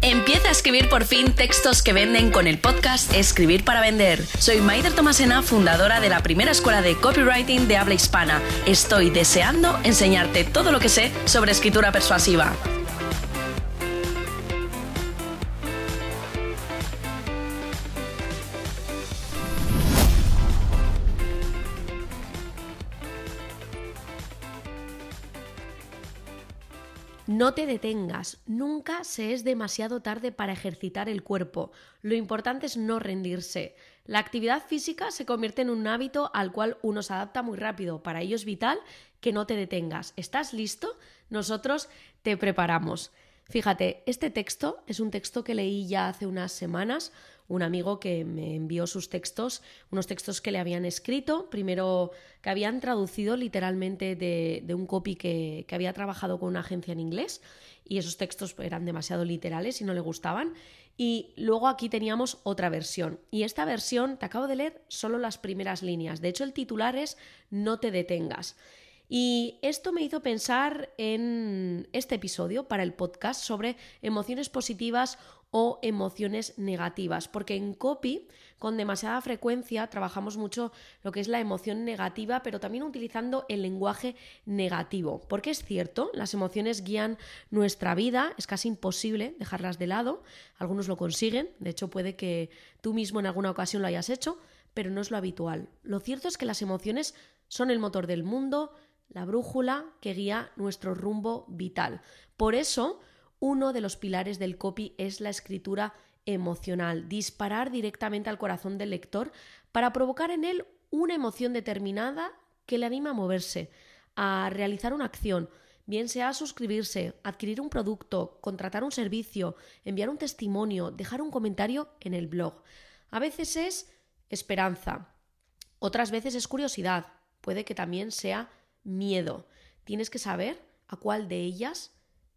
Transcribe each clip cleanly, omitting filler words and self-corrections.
Empieza a escribir por fin textos que venden con el podcast Escribir para Vender. Soy Maider Tomasena, fundadora de la primera escuela de copywriting de habla hispana. Estoy deseando enseñarte todo lo que sé sobre escritura persuasiva. No te detengas, nunca se es demasiado tarde para ejercitar el cuerpo. Lo importante es no rendirse. La actividad física se convierte en un hábito al cual uno se adapta muy rápido. Para ello es vital que no te detengas. ¿Estás listo? Nosotros te preparamos. Fíjate, este texto es un texto que leí ya hace unas semanas. Un amigo que me envió sus textos, unos textos que le habían escrito, primero que habían traducido literalmente de un copy que había trabajado con una agencia en inglés, y esos textos eran demasiado literales y no le gustaban. Y luego aquí teníamos otra versión, y esta versión te acabo de leer solo las primeras líneas. De hecho, el titular es "No te detengas". Y esto me hizo pensar en este episodio para el podcast sobre emociones positivas o emociones negativas, porque en copy con demasiada frecuencia trabajamos mucho lo que es la emoción negativa, pero también utilizando el lenguaje negativo, porque es cierto, las emociones guían nuestra vida, es casi imposible dejarlas de lado, algunos lo consiguen, de hecho puede que tú mismo en alguna ocasión lo hayas hecho, pero no es lo habitual. Lo cierto es que las emociones son el motor del mundo, la brújula que guía nuestro rumbo vital. Por eso, uno de los pilares del copy es la escritura emocional, disparar directamente al corazón del lector para provocar en él una emoción determinada que le anima a moverse, a realizar una acción, bien sea suscribirse, adquirir un producto, contratar un servicio, enviar un testimonio, dejar un comentario en el blog. A veces es esperanza, otras veces es curiosidad, puede que también sea miedo. Tienes que saber a cuál de ellas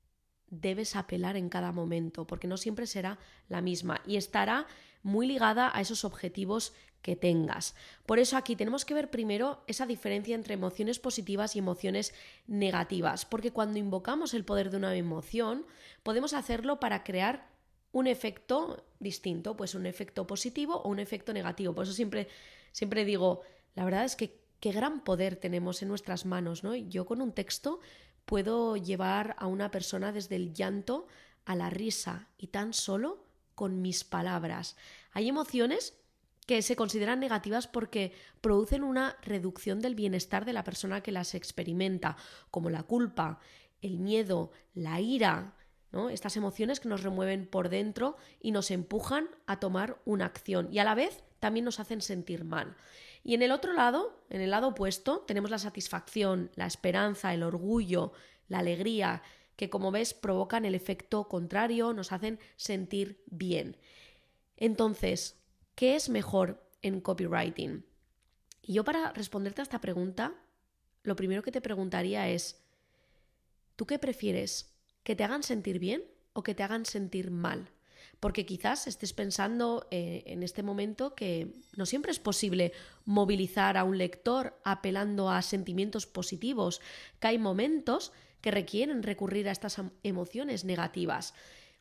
debes apelar en cada momento, porque no siempre será la misma y estará muy ligada a esos objetivos que tengas. Por eso aquí tenemos que ver primero esa diferencia entre emociones positivas y emociones negativas, porque cuando invocamos el poder de una emoción, podemos hacerlo para crear un efecto distinto, pues un efecto positivo o un efecto negativo. Por eso siempre digo, la verdad es que qué gran poder tenemos en nuestras manos, ¿no? Yo con un texto puedo llevar a una persona desde el llanto a la risa y tan solo con mis palabras. Hay emociones que se consideran negativas porque producen una reducción del bienestar de la persona que las experimenta, como la culpa, el miedo, la ira, ¿no? Estas emociones que nos remueven por dentro y nos empujan a tomar una acción y a la vez también nos hacen sentir mal. Y en el otro lado, en el lado opuesto, tenemos la satisfacción, la esperanza, el orgullo, la alegría, que como ves provocan el efecto contrario, nos hacen sentir bien. Entonces, ¿qué es mejor en copywriting? Y yo para responderte a esta pregunta, lo primero que te preguntaría es, ¿tú qué prefieres? ¿Que te hagan sentir bien o que te hagan sentir mal? Porque quizás estés pensando en este momento que no siempre es posible movilizar a un lector apelando a sentimientos positivos, que hay momentos que requieren recurrir a estas emociones negativas.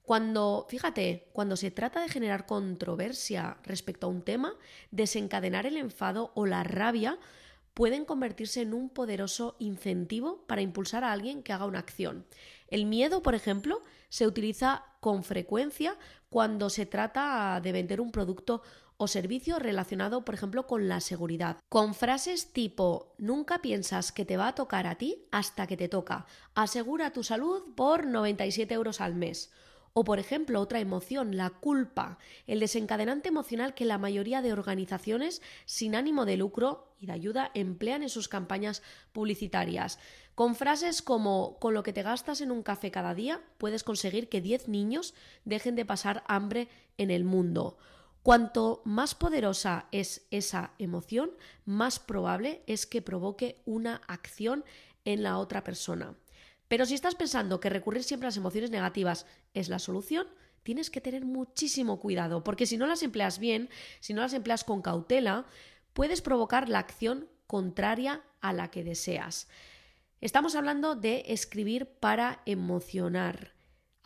Fíjate, cuando se trata de generar controversia respecto a un tema, desencadenar el enfado o la rabia pueden convertirse en un poderoso incentivo para impulsar a alguien que haga una acción. El miedo, por ejemplo, se utiliza con frecuencia cuando se trata de vender un producto o servicio relacionado, por ejemplo, con la seguridad. Con frases tipo, nunca piensas que te va a tocar a ti hasta que te toca. Asegura tu salud por 97 euros al mes. O, por ejemplo, otra emoción, la culpa, el desencadenante emocional que la mayoría de organizaciones sin ánimo de lucro y de ayuda emplean en sus campañas publicitarias. Con frases como, con lo que te gastas en un café cada día, puedes conseguir que 10 niños dejen de pasar hambre en el mundo. Cuanto más poderosa es esa emoción, más probable es que provoque una acción en la otra persona. Pero si estás pensando que recurrir siempre a las emociones negativas es la solución, tienes que tener muchísimo cuidado, porque si no las empleas bien, si no las empleas con cautela, puedes provocar la acción contraria a la que deseas. Estamos hablando de escribir para emocionar.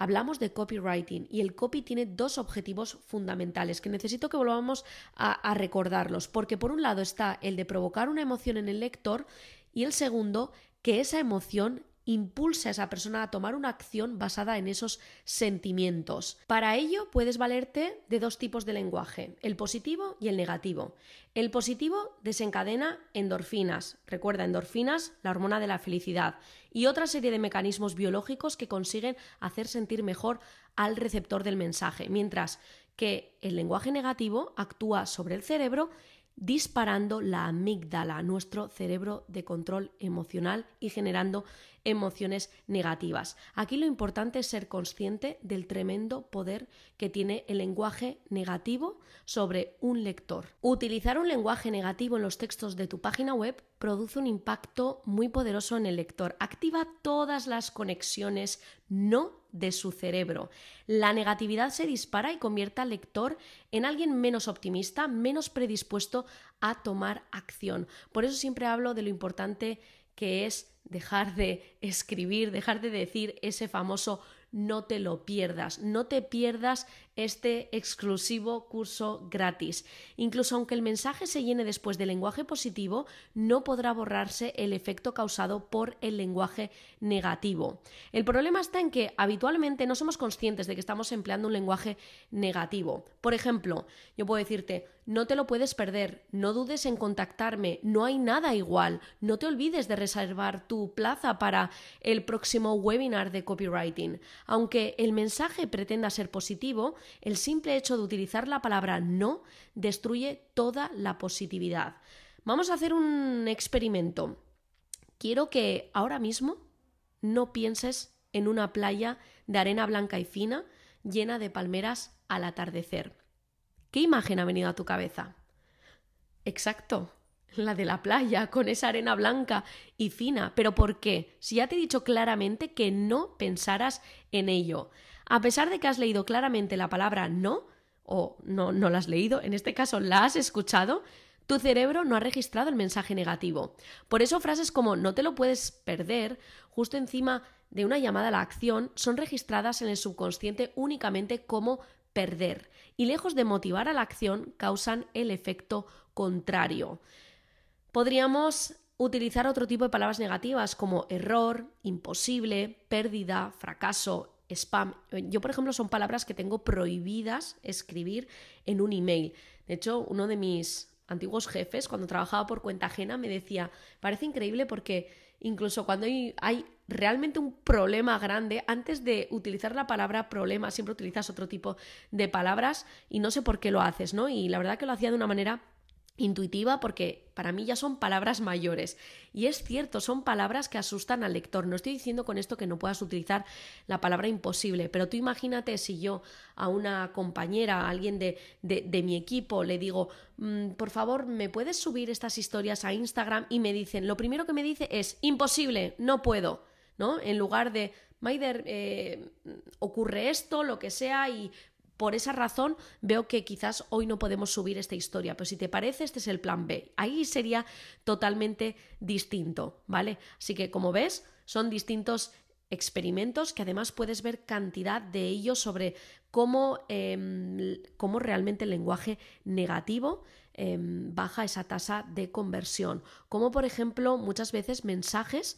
hablamos de copywriting y el copy tiene dos objetivos fundamentales que necesito que volvamos a recordarlos, porque por un lado está el de provocar una emoción en el lector y el segundo, que esa emoción impulsa a esa persona a tomar una acción basada en esos sentimientos. Para ello puedes valerte de dos tipos de lenguaje, el positivo y el negativo. El positivo desencadena endorfinas, recuerda, endorfinas, la hormona de la felicidad, y otra serie de mecanismos biológicos que consiguen hacer sentir mejor al receptor del mensaje, mientras que el lenguaje negativo actúa sobre el cerebro disparando la amígdala, nuestro cerebro de control emocional, y generando emociones negativas. Aquí lo importante es ser consciente del tremendo poder que tiene el lenguaje negativo sobre un lector. Utilizar un lenguaje negativo en los textos de tu página web produce un impacto muy poderoso en el lector. Activa todas las conexiones no de su cerebro. La negatividad se dispara y convierte al lector en alguien menos optimista, menos predispuesto a tomar acción. Por eso siempre hablo de lo importante que es dejar de escribir, dejar de decir ese famoso no te lo pierdas, no te pierdas este exclusivo curso gratis. Incluso aunque el mensaje se llene después del lenguaje positivo, no podrá borrarse el efecto causado por el lenguaje negativo. El problema está en que habitualmente no somos conscientes de que estamos empleando un lenguaje negativo. Por ejemplo, yo puedo decirte, no te lo puedes perder, no dudes en contactarme, no hay nada igual, no te olvides de reservar tu plaza para el próximo webinar de copywriting. Aunque el mensaje pretenda ser positivo, el simple hecho de utilizar la palabra no destruye toda la positividad. Vamos a hacer un experimento. Quiero que ahora mismo no pienses en una playa de arena blanca y fina llena de palmeras al atardecer. ¿Qué imagen ha venido a tu cabeza? Exacto, la de la playa, con esa arena blanca y fina. ¿Pero por qué? Si ya te he dicho claramente que no pensaras en ello. A pesar de que has leído claramente la palabra no, o no la has leído, en este caso la has escuchado, tu cerebro no ha registrado el mensaje negativo. Por eso frases como no te lo puedes perder, justo encima de una llamada a la acción, son registradas en el subconsciente únicamente como perder, y lejos de motivar a la acción, causan el efecto contrario. Podríamos utilizar otro tipo de palabras negativas como error, imposible, pérdida, fracaso, spam. Yo, por ejemplo, son palabras que tengo prohibidas escribir en un email. De hecho, uno de mis antiguos jefes, cuando trabajaba por cuenta ajena, me decía, parece increíble porque incluso cuando hay realmente un problema grande, antes de utilizar la palabra problema siempre utilizas otro tipo de palabras y no sé por qué lo haces, ¿no? Y la verdad que lo hacía de una manera intuitiva porque para mí ya son palabras mayores. Y es cierto, son palabras que asustan al lector. No estoy diciendo con esto que no puedas utilizar la palabra imposible, pero tú imagínate si yo a una compañera, a alguien de mi equipo le digo, por favor, ¿me puedes subir estas historias a Instagram? Y me dicen, lo primero que me dice es, imposible, no puedo, ¿no? En lugar de, Maider, ocurre esto, lo que sea, y por esa razón veo que quizás hoy no podemos subir esta historia, pero si te parece, este es el plan B. Ahí sería totalmente distinto, ¿vale? Así que, como ves, son distintos experimentos que además puedes ver cantidad de ellos sobre cómo realmente el lenguaje negativo baja esa tasa de conversión. Como por ejemplo muchas veces mensajes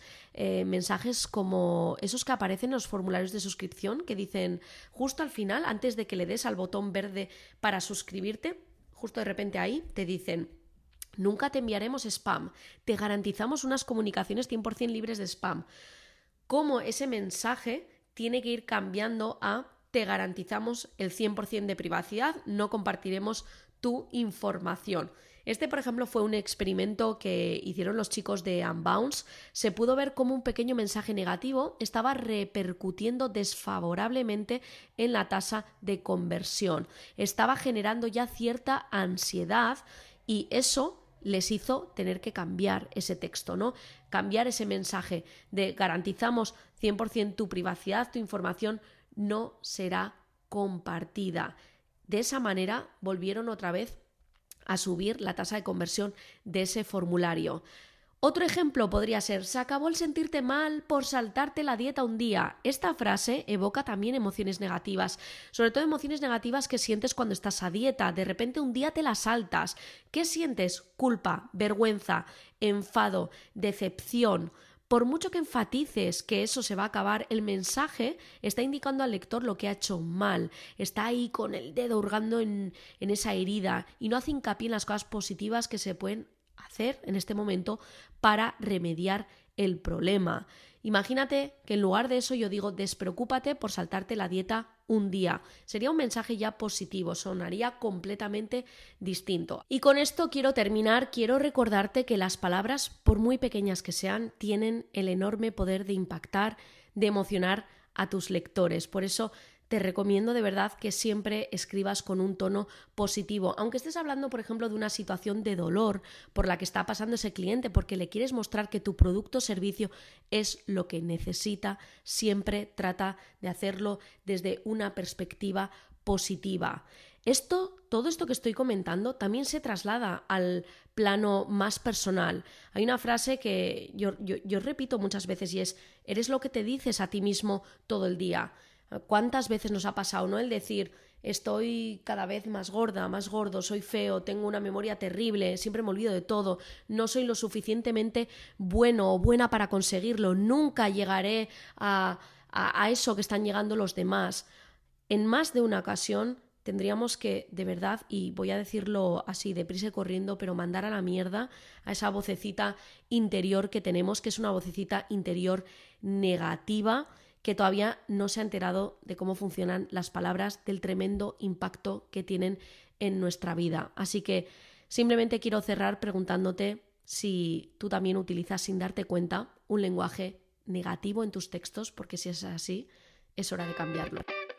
como esos que aparecen en los formularios de suscripción que dicen justo al final, antes de que le des al botón verde para suscribirte, justo de repente ahí te dicen: nunca te enviaremos spam, te garantizamos unas comunicaciones 100% libres de spam. Cómo ese mensaje tiene que ir cambiando a te garantizamos el 100% de privacidad, no compartiremos tu información. Este, por ejemplo, fue un experimento que hicieron los chicos de Unbounce. Se pudo ver cómo un pequeño mensaje negativo estaba repercutiendo desfavorablemente en la tasa de conversión. Estaba generando ya cierta ansiedad y eso les hizo tener que cambiar ese texto, ¿no? Cambiar ese mensaje de garantizamos 100% tu privacidad, tu información no será compartida. De esa manera volvieron otra vez a subir la tasa de conversión de ese formulario. Otro ejemplo podría ser: se acabó el sentirte mal por saltarte la dieta un día. Esta frase evoca también emociones negativas, sobre todo emociones negativas que sientes cuando estás a dieta. De repente un día te la saltas. ¿Qué sientes? Culpa, vergüenza, enfado, decepción. Por mucho que enfatices que eso se va a acabar, el mensaje está indicando al lector lo que ha hecho mal. Está ahí con el dedo hurgando en esa herida y no hace hincapié en las cosas positivas que se pueden hacer en este momento para remediar el problema. Imagínate que en lugar de eso yo digo: despreocúpate por saltarte la dieta un día. Sería un mensaje ya positivo, sonaría completamente distinto. Y con esto quiero terminar. Quiero recordarte que las palabras, por muy pequeñas que sean, tienen el enorme poder de impactar, de emocionar a tus lectores. Por eso te recomiendo de verdad que siempre escribas con un tono positivo, aunque estés hablando, por ejemplo, de una situación de dolor por la que está pasando ese cliente, porque le quieres mostrar que tu producto o servicio es lo que necesita. Siempre trata de hacerlo desde una perspectiva positiva. Todo esto que estoy comentando también se traslada al plano más personal. Hay una frase que yo repito muchas veces y es: eres lo que te dices a ti mismo todo el día. ¿Cuántas veces nos ha pasado, ¿no? El decir: estoy cada vez más gorda, más gordo, soy feo, tengo una memoria terrible, siempre me olvido de todo, no soy lo suficientemente bueno o buena para conseguirlo, nunca llegaré a eso que están llegando los demás. En más de una ocasión tendríamos que, de verdad, y voy a decirlo así deprisa y corriendo, pero mandar a la mierda a esa vocecita interior que tenemos, que es una vocecita interior negativa, que todavía no se ha enterado de cómo funcionan las palabras, del tremendo impacto que tienen en nuestra vida. Así que simplemente quiero cerrar preguntándote si tú también utilizas, sin darte cuenta, un lenguaje negativo en tus textos, porque si es así, es hora de cambiarlo.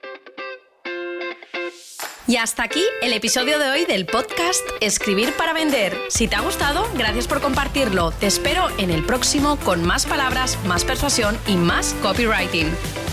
Y hasta aquí el episodio de hoy del podcast Escribir para Vender. Si te ha gustado, gracias por compartirlo. Te espero en el próximo con más palabras, más persuasión y más copywriting.